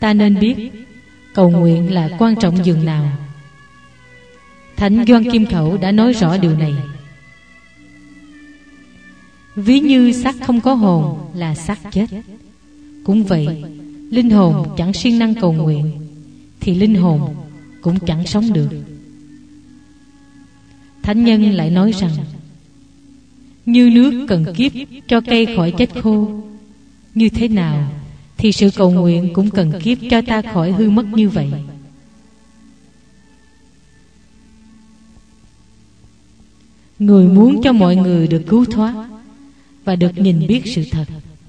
ta nên biết cầu nguyện là quan trọng dường nào. Thánh Gioan Kim Khẩu đã nói rõ điều này. Ví như xác không có hồn là xác chết, cũng vậy, linh hồn chẳng siêng năng cầu nguyện thì linh hồn cũng chẳng sống được. Thánh nhân lại nói rằng, như nước cần kiếp cho cây khỏi chết khô, như thế nào thì sự cầu nguyện cũng cần kiếp cho ta khỏi hư mất như vậy. Người muốn cho mọi người được cứu thoát và được nhìn biết sự thật.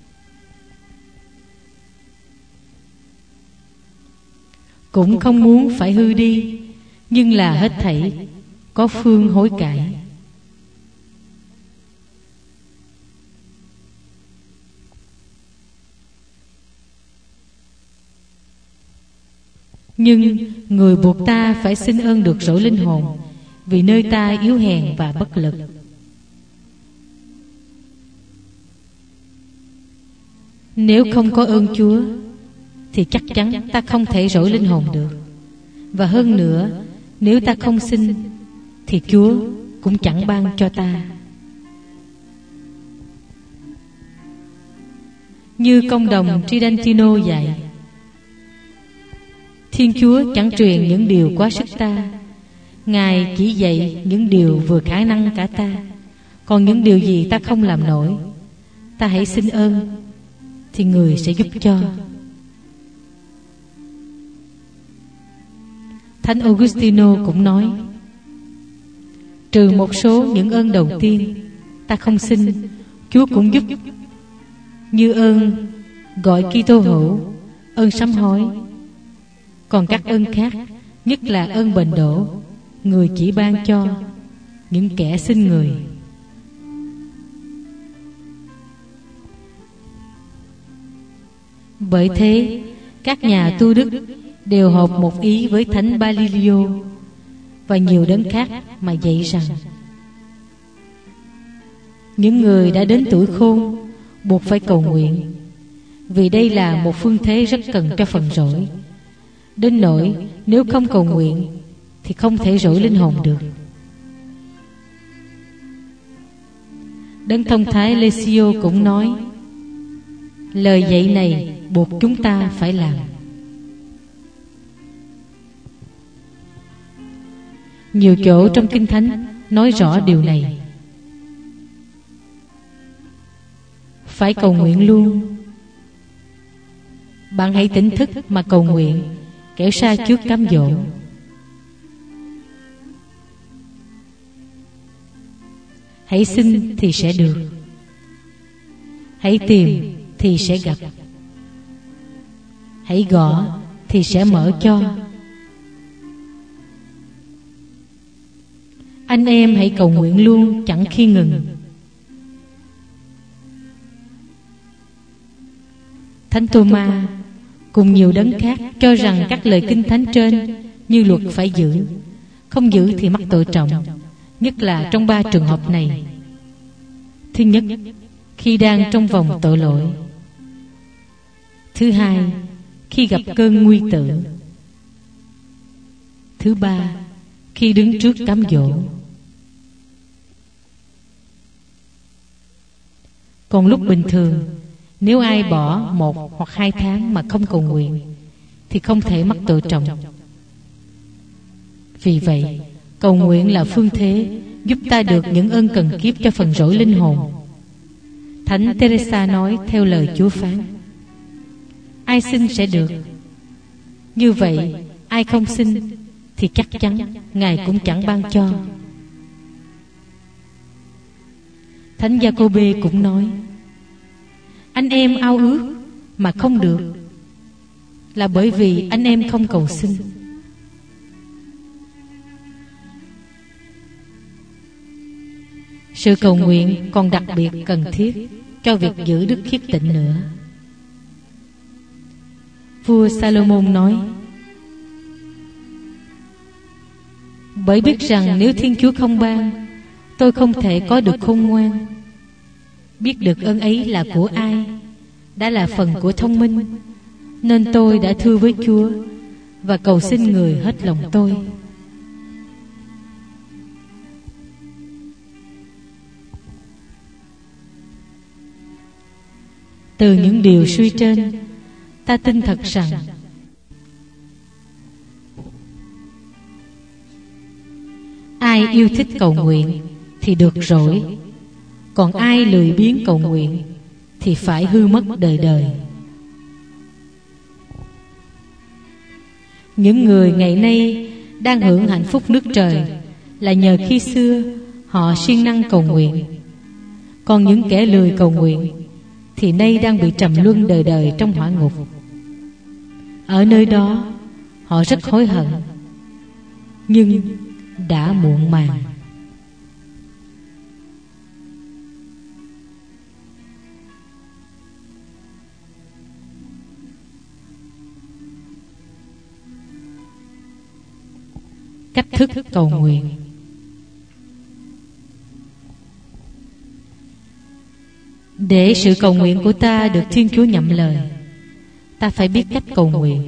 Cũng không muốn phải hư đi, nhưng là hết thảy có phương hối cải. Nhưng người buộc ta phải xin ơn được rỗi linh hồn, vì nơi ta yếu hèn và bất lực. Nếu không có ơn Chúa thì chắc chắn ta không thể rỗi linh hồn được. Và hơn nữa, nếu ta không xin thì Chúa cũng chẳng ban cho ta. Như công đồng Tridentino dạy, Thiên Chúa chẳng truyền những điều quá sức ta, Ngài chỉ dạy những điều vừa khả năng cả ta. Còn những điều gì ta không làm nổi, ta hãy xin ơn thì Người sẽ giúp cho. Thánh Augustino cũng nói, trừ một số những ơn đầu tiên ta không xin, Chúa cũng giúp, như ơn gọi Kitô hữu, ơn sám hối. Còn các ơn khác, nhất là ơn bệnh đổ, Người chỉ ban cho những kẻ xin Người. Bởi thế, các nhà tu đức đều hợp một ý với Thánh Balilio và nhiều đấng khác mà dạy rằng những người đã đến tuổi khôn buộc phải cầu nguyện, vì đây là một phương thế rất cần cho phần rỗi, đến nỗi nếu không cầu nguyện thì không thể rỗi linh hồn được. Đấng thông thái Lesio cũng nói, lời dạy này buộc chúng ta phải làm. Nhiều chỗ trong Kinh Thánh nói rõ điều này. Phải cầu nguyện luôn. Bạn hãy tỉnh thức mà cầu nguyện, kẻo sa trước cám dỗ. Hãy xin thì sẽ được, hãy tìm thì sẽ gặp, hãy gõ thì sẽ mở cho. Anh em hãy cầu nguyện luôn, chẳng khi ngừng. Thánh Tô-ma cùng nhiều đấng khác cho rằng các lời Kinh Thánh trên như luật phải giữ, không giữ thì mắc tội trọng, nhất là trong 3 trường hợp này. Thứ nhất, khi đang trong vòng tội lỗi. Thứ hai, khi gặp cơn nguy tự. Thứ ba, khi đứng trước cám dỗ. Còn lúc bình thường, nếu ai bỏ 1 hoặc 2 tháng mà không cầu nguyện thì không thể mắc tội trọng. Vì vậy, cầu nguyện là phương thế giúp ta được những ơn cần kiếp cho phần rỗi linh hồn. Thánh Teresa nói theo lời Chúa phán, ai xin sẽ được. Như vậy, ai không xin thì chắc chắn Ngài cũng chẳng ban cho. Thánh Gia-cô-bê cũng nói, anh em ao ước mà không được là bởi vì anh em không cầu xin. Sự cầu nguyện còn đặc biệt cần thiết cho việc giữ đức khiết tịnh nữa. Vua Salomon nói, bởi biết rằng nếu Thiên Chúa không ban, tôi không thể có được khôn ngoan. Biết được ơn ấy là của ai, đã là phần của thông minh, nên tôi đã thưa với Chúa và cầu xin Người hết lòng tôi. Từ những điều suy trên, ta tin thật rằng ai yêu thích cầu nguyện thì được rỗi, còn ai lười biếng cầu nguyện thì phải hư mất đời đời. Những người ngày nay đang hưởng hạnh phúc nước trời là nhờ khi xưa họ siêng năng cầu nguyện, còn những kẻ lười cầu nguyện thì nay đang bị trầm luân đời đời trong hỏa ngục. Ở nơi đó họ rất hối hận, nhưng đã muộn màng. Cách thức cầu nguyện. Để sự cầu nguyện của ta được Thiên Chúa nhậm lời, ta phải biết cách cầu nguyện.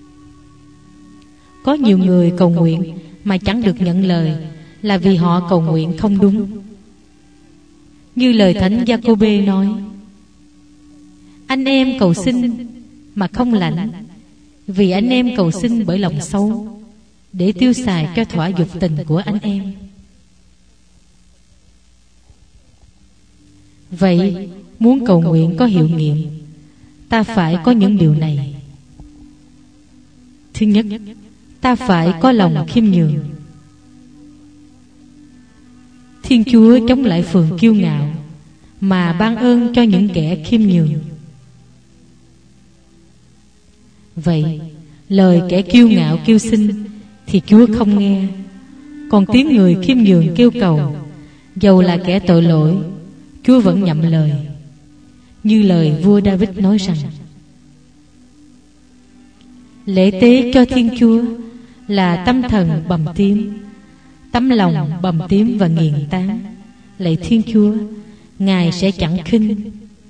Có nhiều người cầu nguyện mà chẳng được nhận lời là vì họ cầu nguyện không đúng. Như lời Thánh Gia-cô-bê nói: anh em cầu xin mà không lãnh, vì anh em cầu xin bởi lòng xấu, để tiêu xài cho thỏa dục tình của anh em. Vậy muốn cầu nguyện có hiệu nghiệm, ta phải có những điều này. Thứ nhất, ta phải có lòng khiêm nhường. Thiên Chúa chống lại phường kiêu ngạo mà ban ơn cho những kẻ khiêm nhường. Vậy lời kẻ kiêu ngạo kêu xin thì Chúa không nghe, còn tiếng người khiêm nhường kêu cầu, dầu là kẻ tội lỗi, Chúa vẫn nhậm lời. Như lời vua David nói rằng: lễ tế cho Thiên Chúa là tâm thần bầm tím, tấm lòng bầm tím và nghiền tán. Lạy Thiên Chúa, Ngài sẽ chẳng khinh.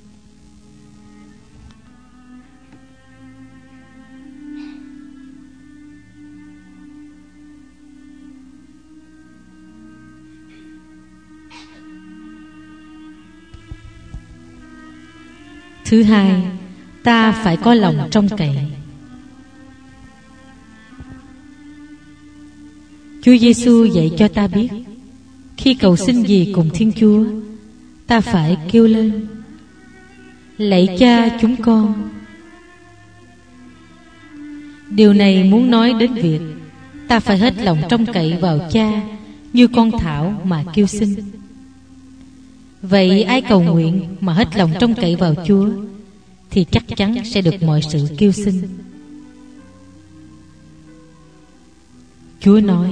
Thứ hai, ta phải có lòng trông cậy. Chúa Giêsu dạy cho ta biết, khi cầu xin gì cùng Thiên Chúa, ta phải kêu lên: lạy Cha chúng con. Điều này muốn nói đến việc ta phải hết lòng trông cậy vào Cha như con thảo mà kêu xin. Vậy ai cầu nguyện mà hết lòng trông cậy vào Chúa thì chắc chắn sẽ được mọi sự kêu xin. Chúa nói: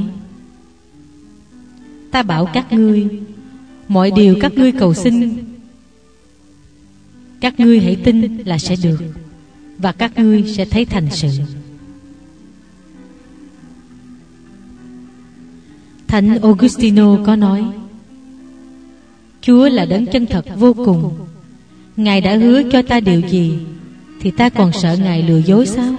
ta bảo các ngươi, mọi điều các ngươi cầu xin, các ngươi hãy tin là sẽ được, và các ngươi sẽ thấy thành sự. Thánh Augustino có nói: Chúa là đấng chân thật vô cùng. Ngài đã hứa cho ta điều gì thì ta còn sợ Ngài lừa dối sao?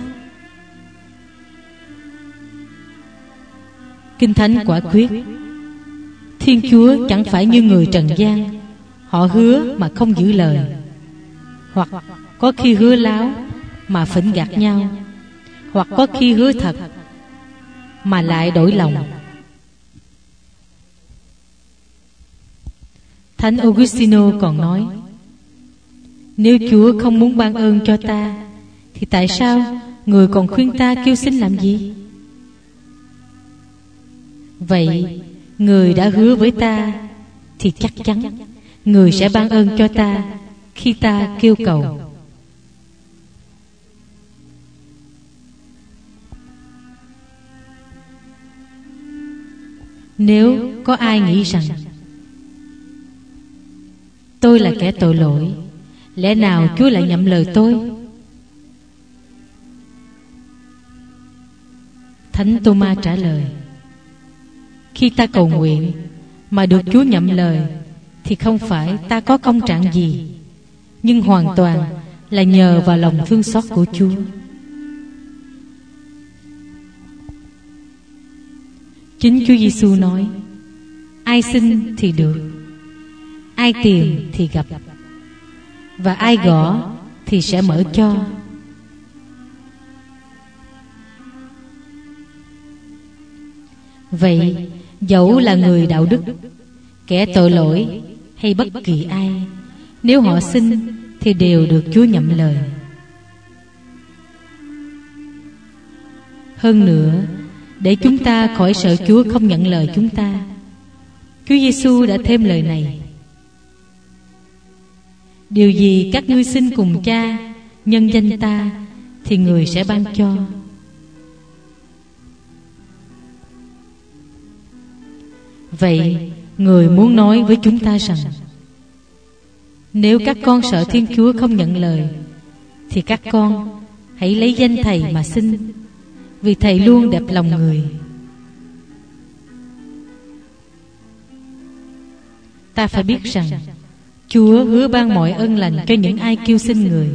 Kinh Thánh quả quyết: Thiên Chúa chẳng phải như người trần gian, họ hứa mà không giữ lời, hoặc có khi hứa láo mà phỉnh gạt nhau, hoặc có khi hứa thật mà lại đổi lòng. Thánh Augustino còn nói: nếu Chúa không muốn ban ơn cho ta thì tại sao người còn khuyên ta kêu xin làm gì? Vậy người đã hứa với ta thì chắc chắn người sẽ ban ơn cho ta khi ta kêu cầu. Nếu có ai nghĩ rằng tôi là kẻ tội lỗi, lẽ nào Chúa lại nhậm lời tôi? Thánh Tô-ma trả lời: khi ta cầu nguyện mà được Chúa nhậm lời thì không phải ta có công trạng gì, nhưng hoàn toàn là nhờ vào lòng thương xót của Chúa. Chính Chúa Giêsu nói: ai xin thì được, ai tìm thì gặp, và ai gõ thì sẽ mở cho. Vậy dẫu là người đạo đức, kẻ tội lỗi hay bất kỳ ai, nếu họ xin thì đều được Chúa nhậm lời. Hơn nữa, để chúng ta khỏi sợ Chúa không nhận lời chúng ta, Chúa Giêsu đã thêm lời này: điều gì các ngươi xin cùng Cha nhân danh ta thì người sẽ ban cho. Vậy người muốn nói với chúng ta rằng, nếu các con sợ Thiên Chúa không nhận lời, thì các con hãy lấy danh Thầy mà xin, vì Thầy luôn đẹp lòng người. Ta phải biết rằng Chúa hứa ban mọi ân lành cho những ai kêu xin Người,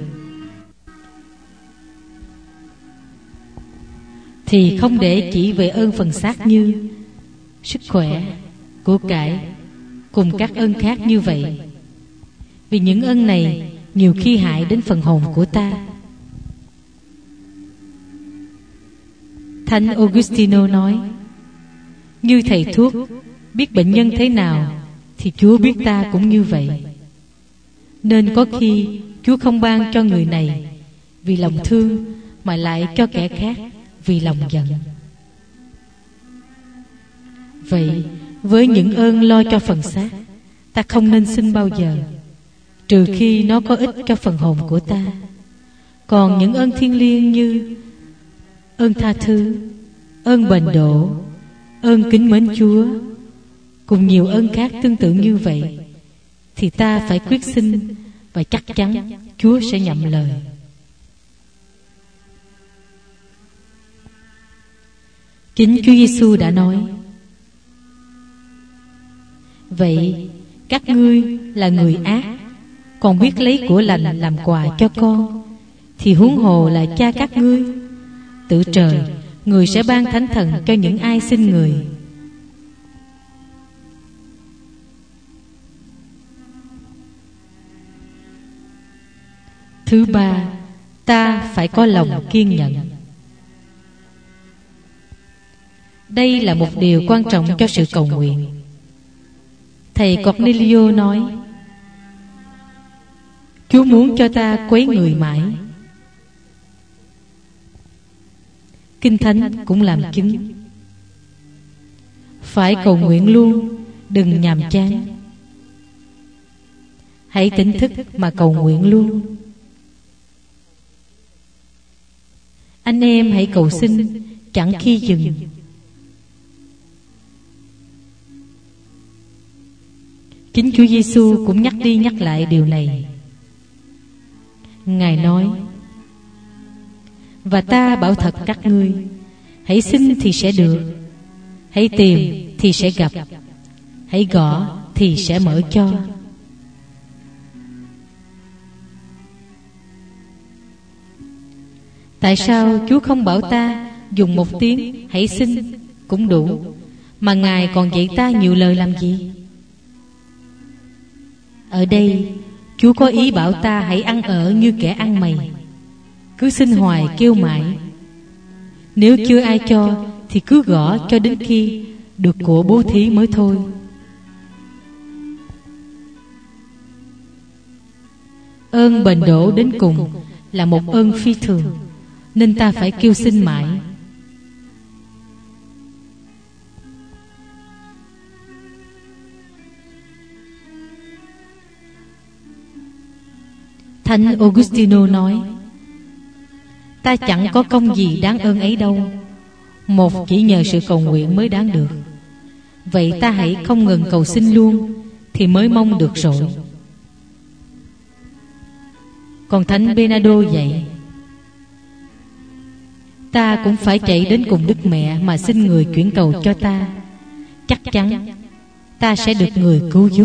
thì không để chỉ về ơn phần xác như sức khỏe, của cải cùng các ơn khác như vậy, vì những ơn này nhiều khi hại đến phần hồn của ta. Thánh Augustino nói: như thầy thuốc biết bệnh nhân thế nào, thì Chúa biết ta cũng như vậy. Nên có khi Chúa không ban cho người này vì lòng thương, mà lại cho kẻ khác vì lòng giận. Vậy với những ơn lo cho phần xác, ta không nên xin bao giờ, trừ khi nó có ích cho phần hồn của ta. Còn những ơn thiêng liêng như ơn tha thứ, ơn bền độ, ơn kính mến Chúa, cùng nhiều ơn khác tương tự như vậy, thì ta phải quyết xin, và chắc chắn Chúa sẽ nhậm lời. Chính Chúa Giêsu đã nói: vậy các ngươi là người ác, còn biết lấy của lành làm quà cho con, thì huống hồ là Cha các ngươi. Tự trời, Người sẽ ban Thánh Thần cho những ai xin Người. Thứ ba, ta phải có lòng kiên nhẫn. Đây là một điều quan trọng cho sự cầu nguyện. Thầy Cornelio nói: Chúa muốn cho ta quấy người mãi. Kinh Thánh cũng làm chứng: phải cầu nguyện luôn, đừng nhàm chán. Hãy tỉnh thức mà cầu nguyện luôn. Anh em hãy cầu xin chẳng khi dừng. Chính Chúa Giêsu cũng nhắc đi nhắc lại điều này. Ngài nói: và ta bảo thật các ngươi, hãy xin thì sẽ được, hãy tìm thì sẽ gặp, hãy gõ thì sẽ mở cho. Tại sao Chúa không bảo ta dùng một tiếng hãy xin cũng đủ, mà Ngài còn dạy ta nhiều lời làm gì? Ở đây Chúa có ý bảo ta hãy ăn ở như kẻ ăn mày, cứ xin hoài kêu mãi. Nếu chưa ai cho thì cứ gõ cho đến khi được của bố thí mới thôi. Ơn bền đổ đến cùng là một ơn phi thường, nên ta phải kêu xin mãi. Thánh Augustino nói: ta chẳng có công gì đáng ơn ấy đâu, một chỉ nhờ sự cầu nguyện mới đáng được. Vậy ta hãy không ngừng cầu xin luôn, thì mới mong được rồi. Còn Thánh Bernardo dạy: ta cũng phải chạy đến cùng Đức Mẹ mà xin Người chuyển cầu cho ta. Chắc chắn ta sẽ được Người cứu giúp.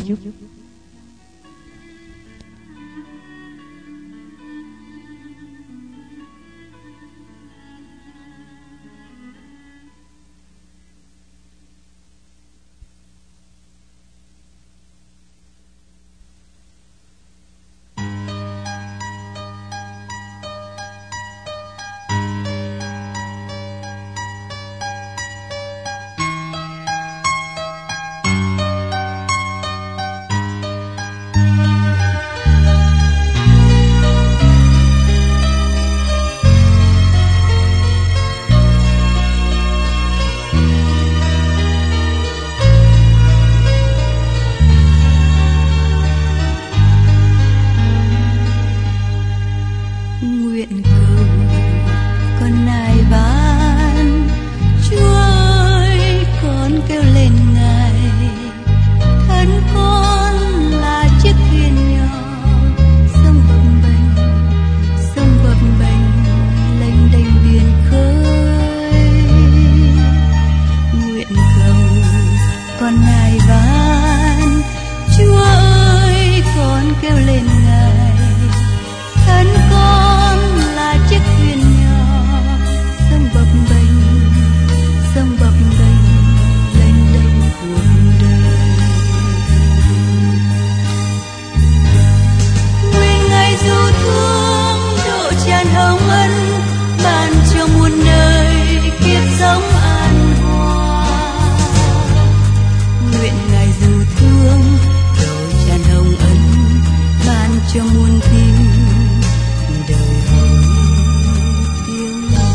cho muôn tim đời hỡi tiếng ca.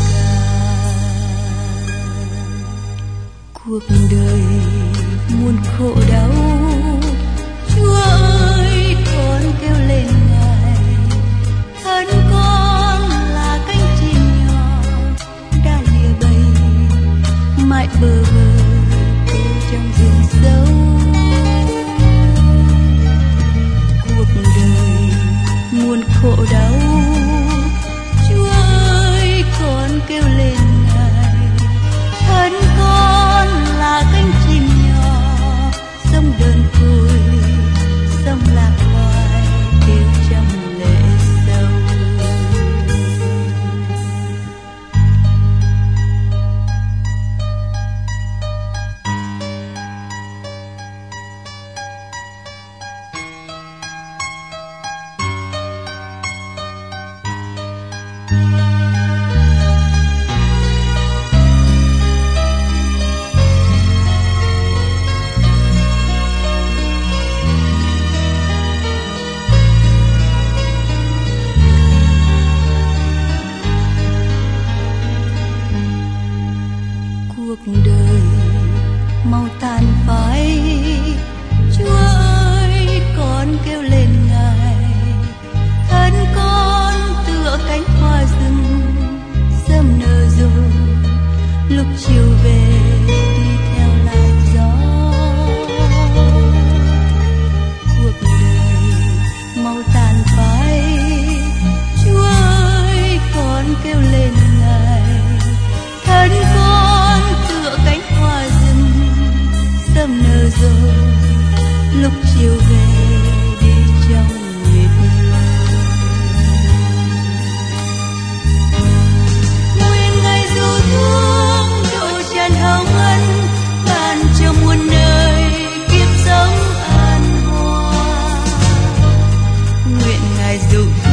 Cuộc đời muôn khổ đau, Chúa ơi con kêu lên Ngài. Thân con là cánh chim nhỏ đã lìa bầy, mãi bơ vơ kêu trong rừng sâu. Cuộc đời muôn khổ đau, Chúa ơi con kêu lên Ngài. Thân con là cánh chim nhỏ sống đơn côi, sống lạc loài kêu trong lệ sâu. Cuộc đời mau tàn phai, Chúa ơi con kêu lên Ngài. Thân con tựa cánh hoa rừng sớm nở rồi, lúc chiều về đi theo làn gió. Cuộc đời mau tàn phai, Chúa ơi con kêu lên Ngài. Thân con tựa cánh hoa rừng sớm nở rồi, lúc chiều về đi trong mệt mỏi. Nguyện Ngài dù thương độ tràn hồng ân, ban cho muôn nơi kiếp sống an hòa. Nguyện Ngài dù